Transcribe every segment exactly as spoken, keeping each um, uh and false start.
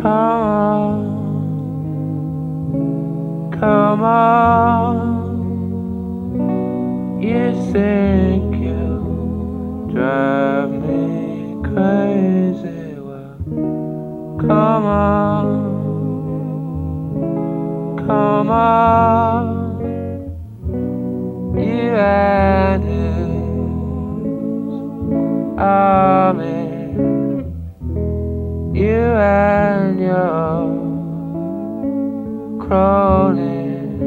on, come on. You think you drive me crazy? Well, come on, come on. You and his army, you and your cronies.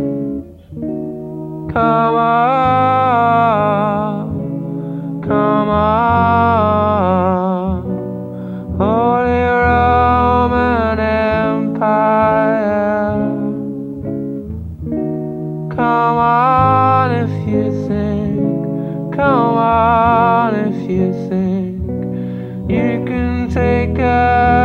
Come on, come on. Holy Roman Empire. Come on if you think, come on if you think you can take us.